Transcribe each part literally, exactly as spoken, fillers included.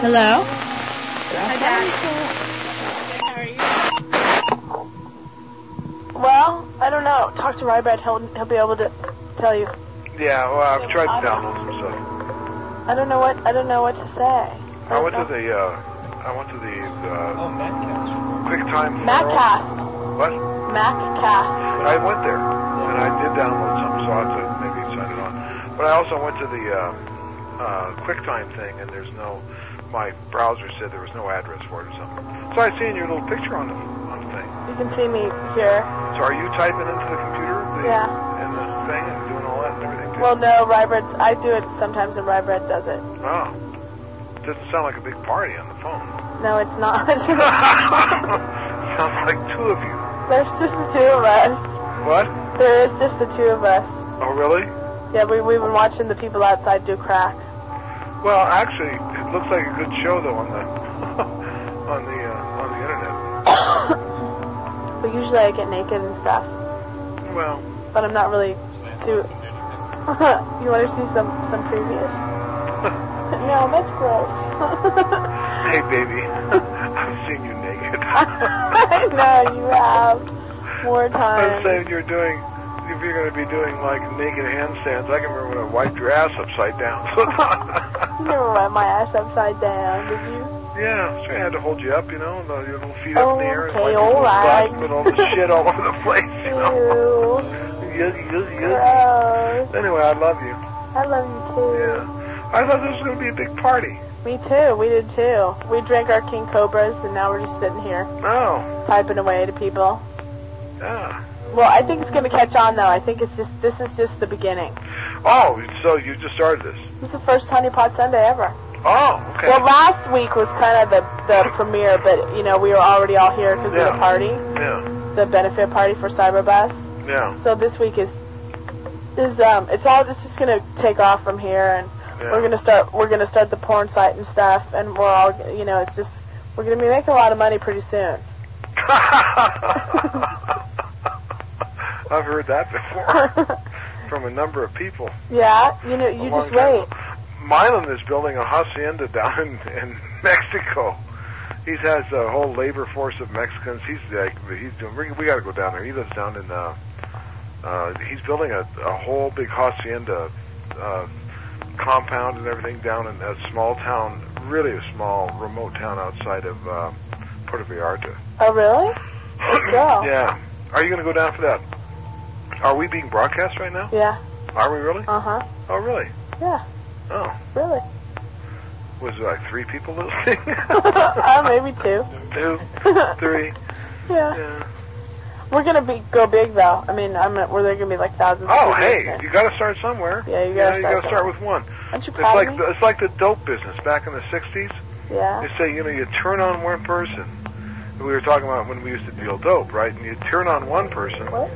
Hello? Hi, Daddy. How are you? Well, I don't know. Talk to Rybred. He'll, he'll be able to tell you. Yeah, well, I've tried to download some stuff. I don't know what I don't know what to say. I went to the, uh, I went to the, uh, Oh, Maccast. QuickTime Maccast. What? Maccast. I went there, and I did download some, so I'll have to maybe sign it on. But I also went to the, uh, uh, QuickTime thing, and there's no, my browser said there was no address for it or something. So I seen your little picture on the, on the thing. You can see me here. So are you typing into the computer? The, Yeah. And the thing, and doing all that and everything too? Well, no, Rybred. I do it sometimes, and Rybred does it. Oh. Doesn't sound like a big party on the phone. No, it's not. Sounds like two of you. There's just the two of us. What? There is just the two of us. Oh, really? Yeah, we we've been watching the people outside do crack. Well, actually, it looks like a good show though on the on the uh, on the internet. But usually I get naked and stuff. Well, but I'm not really too. You want to see some some previews? No, that's gross. Hey, baby, I've seen you naked. I know you have more times. I'm saying you're doing. If you're going to be doing like naked handstands, I can remember when I wiped your ass upside down. You never wiped my ass upside down, did you? Yeah, so I had to hold you up, you know, and uh, your little feet Oh, up in the air, and okay, wipe your all little right. butt, put all the shit all over the place, you know. Ew. Yes, yes, yes. Gross. Anyway, I love you. I love you too. Yeah. I thought this was going to be a big party. Me too. We did too. We drank our King Cobras, and now we're just sitting here Oh. typing away to people. Yeah. Well, I think it's going to catch on, though. I think it's just this is just the beginning. Oh, so you just started this? It's the first Honey Pot Sunday ever. Oh, okay. Well, last week was kind of the the premiere, but you know we were already all here because Yeah. of the party, Yeah. the benefit party for Cyberbus. Yeah. So this week is is um it's all it's just going to take off from here, and Yeah. we're going to start we're going to start the porn site and stuff, and we're all you know it's just we're going to be making a lot of money pretty soon. I've heard that before from a number of people. Yeah, you know, you A long just time wait. ago. Milan is building a hacienda down in, in Mexico. He has a whole labor force of Mexicans. He's like, he's doing. We, we got to go down there. He lives down in. Uh, uh, he's building a, a whole big hacienda uh, compound and everything down in a small town, really a small remote town outside of uh, Puerto Vallarta. Oh, really? Let's go. Yeah. Are you going to go down for that? Are we being broadcast right now? Yeah. Are we really? Uh huh. Oh, really? Yeah. Oh. Really? Was there like three people listening? uh, maybe two. Two, three. Yeah. Yeah. We're gonna be go big though. I mean, I'm we're there gonna be like thousands. Oh, of people hey, listening. you got to start somewhere. Yeah, you gotta you start got to start somewhere. with one. Aren't you It's proud like of the, me? it's like the dope business back in the sixties. Yeah. They say, you know, you turn on one person. We were talking about when we used to deal dope, right? And you turn on one person. What?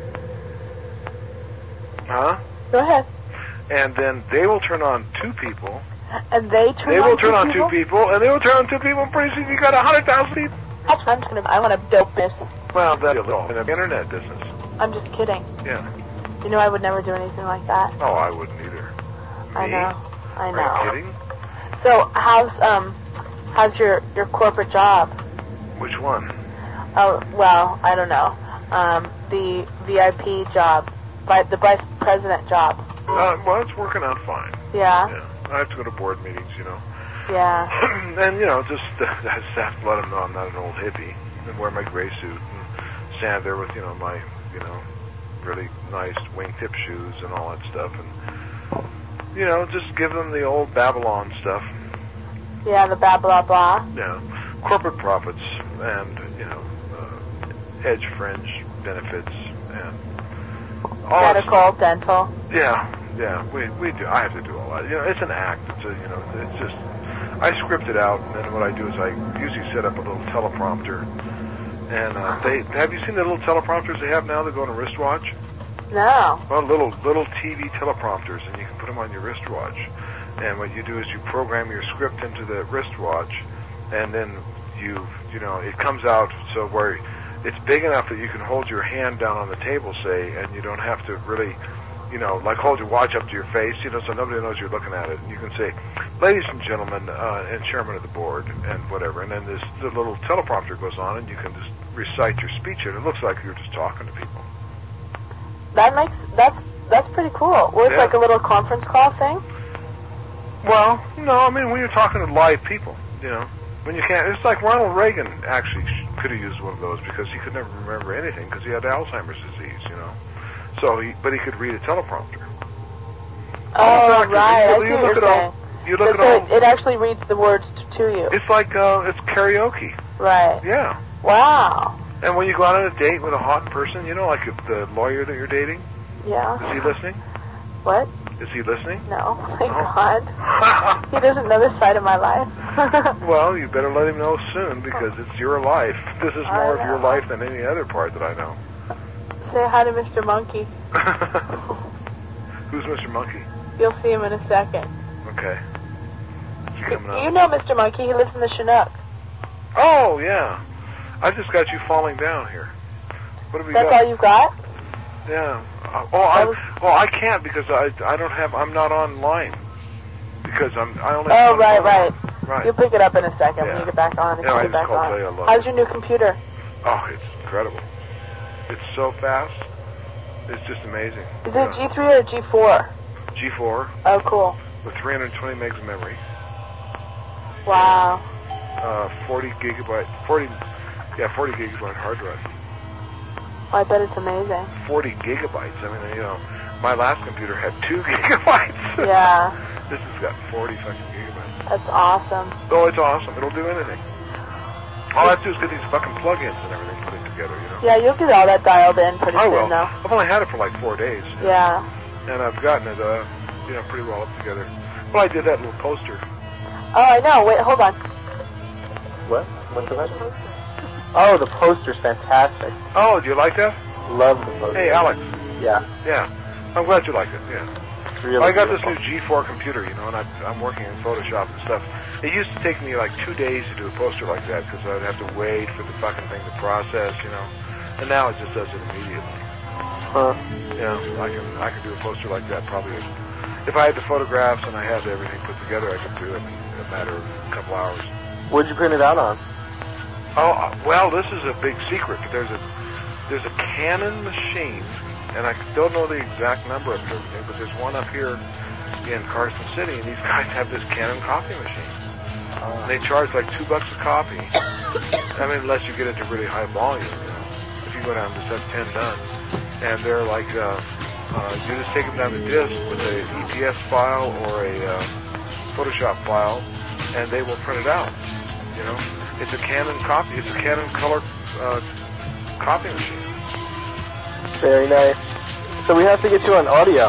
Huh? Go ahead. And then they will turn on two people. And they turn. They on will turn two on people? two people, and they will turn on two people, and pretty soon you got a hundred thousand people. That's what I'm talking about. I want a dope business. Well, that's a little in the internet business. I'm just kidding. Yeah. You know, I would never do anything like that. Oh, I wouldn't either. I Me? know. I know. Are you kidding? So how's um how's your your corporate job? Which one? Oh well, I don't know. Um, the V I P job, vi- the vice president job. Uh, well, it's working out fine. Yeah. Yeah. I have to go to board meetings, you know. Yeah. And, you know, just, uh, I just have to let them know I'm not an old hippie and wear my gray suit and stand there with, you know, my, you know, really nice wingtip shoes and all that stuff. And, you know, just give them the old Babylon stuff. Yeah, the blah blah blah. Yeah. Corporate profits and, you know, uh, edge fringe benefits and all that Medical, dental. Yeah, yeah, we we do. I have to do all that. You know, it's an act. It's a, you know, it's just I script it out, and then what I do is I usually set up a little teleprompter. And uh, they have you seen the little teleprompters they have now that go on a wristwatch? No. Well, little little T V teleprompters, and you can put them on your wristwatch. And what you do is you program your script into the wristwatch, and then you you know it comes out so where it's big enough that you can hold your hand down on the table, say, and you don't have to really, you know, like hold your watch up to your face, you know, so nobody knows you're looking at it. And you can say, ladies and gentlemen, uh, and chairman of the board, and whatever. And then this the little teleprompter goes on, and you can just recite your speech, and it looks like you're just talking to people. That makes that's that's pretty cool. Well, it's Yeah. like a little conference call thing. Well, no, I mean when you're talking to live people, you know, when you can't. It's like Ronald Reagan actually sh- could have used one of those because he could never remember anything because he had Alzheimer's disease, you know. So, he, but he could read a teleprompter. Oh, All the right. doctors, I see you, you what look you're at saying. all. You look So at so all. it, it actually reads the words t- to you. It's like uh, it's karaoke. Right. Yeah. Wow. And when you go out on a date with a hot person, you know, like if the lawyer that you're dating, Yeah. is he listening? What? Is he listening? No. Thank Oh. God. He doesn't know this side of my life. Well, you better let him know soon because it's your life. This is I more of your know. life than any other part that I know. Say hi to Mister Monkey. Who's Mister Monkey? You'll see him in a second. Okay. Is he coming up? You know Mister Monkey. He lives in the Chinook. Oh, yeah. I just got you falling down here. What have we That's got? all you've got? Yeah. Uh, oh, I, That was- well, I can't because I, I don't have, I'm not online. Because I'm, I only Oh, have one right, phone. right. Right. You'll pick it up in a second when Yeah. you get back on. If Yeah, you I get just back called on. Play a lot. How's your new computer? Oh, it's incredible. It's so fast. It's just amazing. Is Yeah. it G three or G four? G four Oh, cool. with three hundred twenty megs of memory, Wow. uh, forty gigabyte, forty, yeah, forty gigabyte hard drive. I bet it's amazing. forty gigabytes. I mean, you know, my last computer had two gigabytes. Yeah. This has got forty fucking gigabytes. That's awesome. Oh, it's awesome. It'll do anything. All I have to do is get these fucking plugins and everything put it together, you know. Yeah, you'll get all that dialed in pretty I soon, will. though. I've only had it for like four days. Yeah. And I've gotten it, uh, you know, pretty well up together. Well, I did that little poster. Oh, I know. Wait, hold on. What? What's the poster? Oh, the poster's fantastic. Oh, do you like that? Love the poster. Hey, Alex. Yeah. Yeah. I'm glad you like it, yeah. It's really Well, I got beautiful. this new G four computer, you know, and I, I'm working in Photoshop and stuff. It used to take me like two days to do a poster like that because I'd have to wait for the fucking thing to process, you know. And now it just does it immediately. Huh. You know, I can I can do a poster like that probably. If I had the photographs and I had everything put together, I could do it in a matter of a couple hours. What'd you print it out on? Oh, uh, well, this is a big secret, but there's a there's a Canon machine, and I don't know the exact number of everything, but there's one up here in Carson City, and these guys have this Canon copy machine. And they charge like two bucks a copy. I mean, unless you get into really high volume, you know. If you go down to just have ten done, and they're like, uh, uh, you just take them down to disk with a E P S file or a uh, Photoshop file, and they will print it out. You know, it's a Canon copy. It's a Canon color uh, copy machine. Very nice. So we have to get you on audio.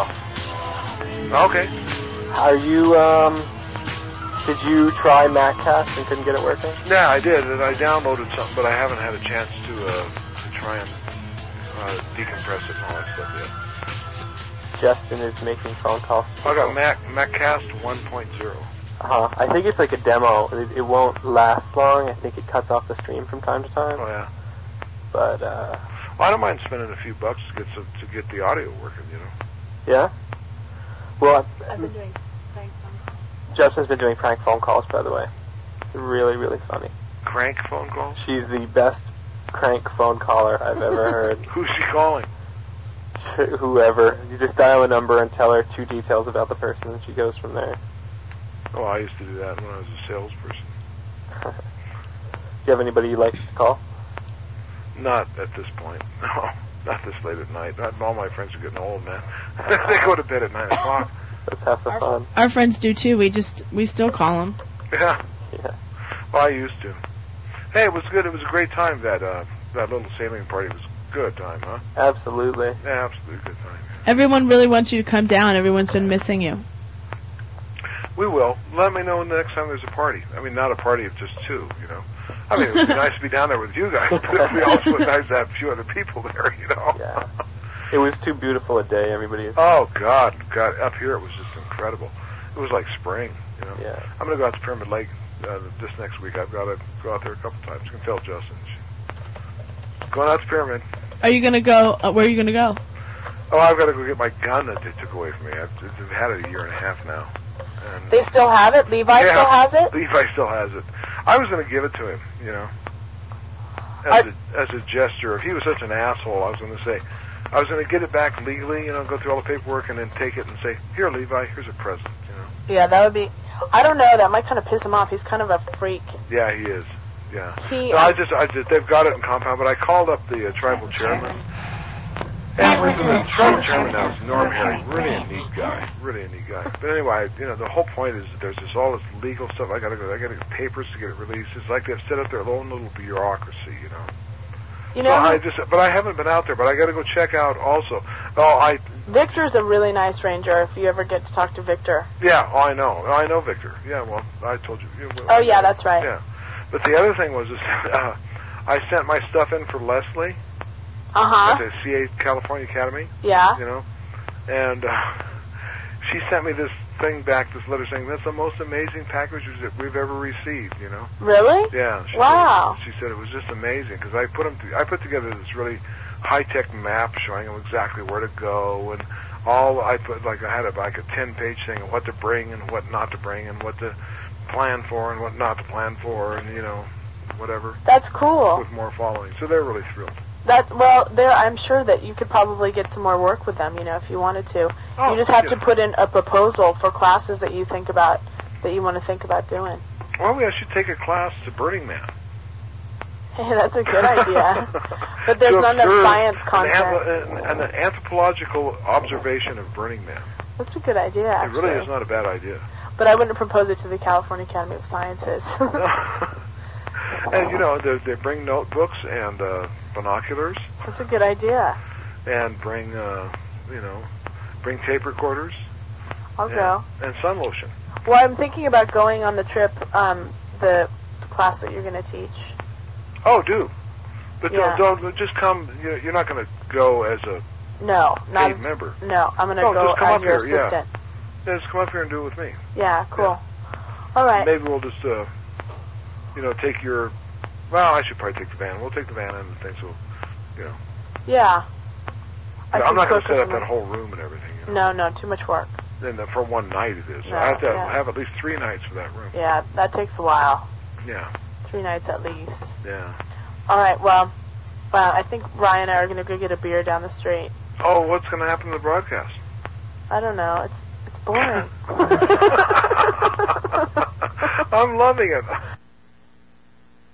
Okay. Are you, um, did you try MacCast and couldn't get it working? Yeah, I did, and I downloaded something, but I haven't had a chance to uh, to try and uh, decompress it and all that stuff yet. Justin is making phone calls. to I got people. Mac MacCast one point oh. Uh-huh. I think it's like a demo. It, it won't last long. I think it cuts off the stream from time to time. Oh yeah. But, uh, Well, I don't mind spending a few bucks to get some, to get the audio working, you know. yeah? Well, I've been doing prank phone calls. Justin's been doing prank phone calls, by the way. Really, really funny. Crank phone calls? She's the best crank phone caller I've ever heard. Who's she calling? Whoever. You just dial a number and tell her two details about the person, and she goes from there. Oh, I used to do that when I was a salesperson. Do you have anybody you like to call? Not at this point. No, not this late at night. Not all my friends are getting old, man. They go to bed at nine o'clock. Let's have some Our, fun. our friends do too. We just we still call them. Yeah. Yeah. Well, I used to. Hey, it was good. It was a great time. That uh, that little sailing party was a good time, huh? Absolutely. Yeah, absolutely good time. Everyone really wants you to come down. Everyone's been missing you. We will. Let me know when the next time there's a party. I mean, not a party of just two, you know. I mean, it would be nice to be down there with you guys, but it would be also nice to have a few other people there, you know. Yeah. It was too beautiful a day. Everybody is. Oh, God. God, up here it was just incredible. It was like spring, you know. Yeah. I'm going to go out to Pyramid Lake uh, this next week. I've got to go out there a couple times. You can tell Justin. Going out to Pyramid. Are you gonna go? Uh, where are you gonna go? Oh, I've got to go get my gun that they took away from me. I've, I've had it a year and a half now. And They still have it? Levi yeah, still has it? Levi still has it. I was going to give it to him, you know, as a, as a gesture. If he was such an asshole, I was going to say, I was going to get it back legally, you know, go through all the paperwork and then take it and say, here, Levi, here's a present, you know. Yeah, that would be... I don't know. That might kind of piss him off. He's kind of a freak. Yeah, he is. Yeah. He, no, I just, I just, they've got it in compound, but I called up the uh, tribal chairman. And the tribal chairman now is Norm Harry. Really a neat guy. Really a neat guy. But anyway, you know, the whole point is that there's this all this legal stuff. I got to go. I got to get papers to get it released. It's like they've set up their own little bureaucracy, you know. You know, So I just, but I haven't been out there. But I got to go check out also. Oh, I. Victor's a really nice ranger. If you ever get to talk to Victor. Yeah. Oh, I know. Oh, I know Victor. Yeah. Well, I told you. you Oh yeah, that's right. Yeah. But the other thing was, is, uh, I sent my stuff in for Leslie. Uh huh. At the C A California Academy. Yeah. You know, and uh, she sent me this thing back, this letter saying that's the most amazing package that we've ever received. You know. Really? Yeah. She Wow. Said, she said it was just amazing because I put them. I put together this really high-tech map showing them exactly where to go and all. I put like I had a, like a ten-page thing of what to bring and what not to bring and what to plan for and what not to plan for and you know whatever. That's cool. With more following, so they're really thrilled. That well, there. I'm sure that you could probably get some more work with them. You know, if you wanted to. Oh, you just have yeah. to put in a proposal for classes that you think about, that you want to think about doing. Well, we should take a class to Burning Man. Hey, that's a good idea. But there's To not enough observe science an, content. anth- an, an anthropological observation of Burning Man. That's a good idea, actually. It really is not a bad idea. But I wouldn't propose it to the California Academy of Sciences. And, you know, they, they bring notebooks and uh, binoculars That's a good idea. and bring, uh, you know, bring tape recorders I'll and, go. and sun lotion. Well, I'm thinking about going on the trip, um, the class that you're going to teach. Oh, do. But Yeah. don't, don't just come, you know, you're not going to go as a No, not paid as, member. No, I'm going to No, go just come as up your here, yeah. assistant. Yeah, just come up here and do it with me. Yeah, cool. All right. Maybe we'll just, uh, you know, take your, well, I should probably take the van. We'll take the van and the thing, so, you know. Yeah. I I'm can not going cook to set up with that them. whole room and everything. You know? No, no, too much work. And then for one night it is. So No, I have to yeah. have at least three nights for that room. Yeah, that takes a while. Yeah, Three nights at least. yeah. All right, well, well, I think Ryan and I are going to go get a beer down the street. Oh, what's going to happen to the broadcast? I don't know. It's it's boring. I'm loving it.